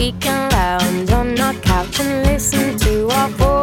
we can lounge on our couch and listen to our